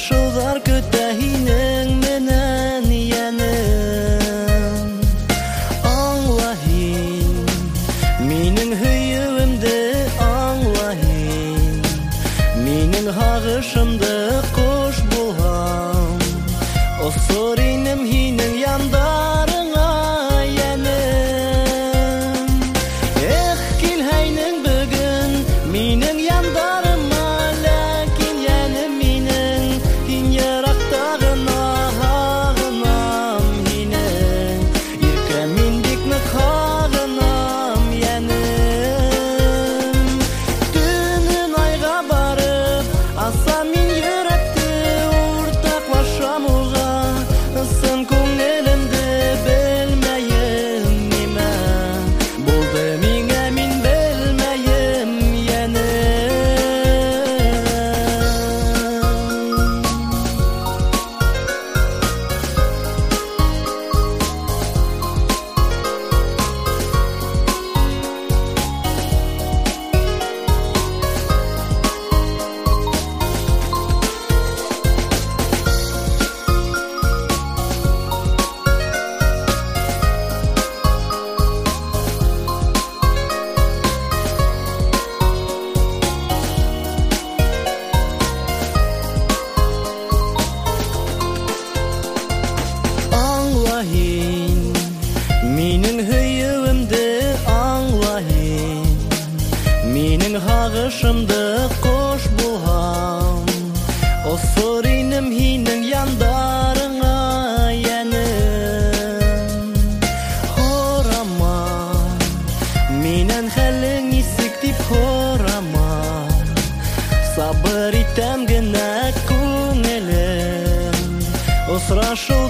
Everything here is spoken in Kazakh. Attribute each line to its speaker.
Speaker 1: Очрашулар көтә һинең менән янем. Аңла һин минең һөевемде, аңла һин минең һагышымды кош булган. Осор инем һинең яндарыңа янем. Эх, килһәйнең бүген минең яндарыма, ләкин янем минең һин еракта гына һагынам һинең. Иркә мин бик нык һагынам янем. Төнөн айга барып асам мин йөрәкте, уртаклашам уга сын күңелемде, белмәем нимә булды миңа, мин белмәем янем. Аңла һин минең һөевемде, аңла һин минең һагышымды кош булган. Осор инем һинең яндарыңа янем. Һорама миннән хәлең нисек дип һорама. Сабыр итәм генә күңелем, очрашу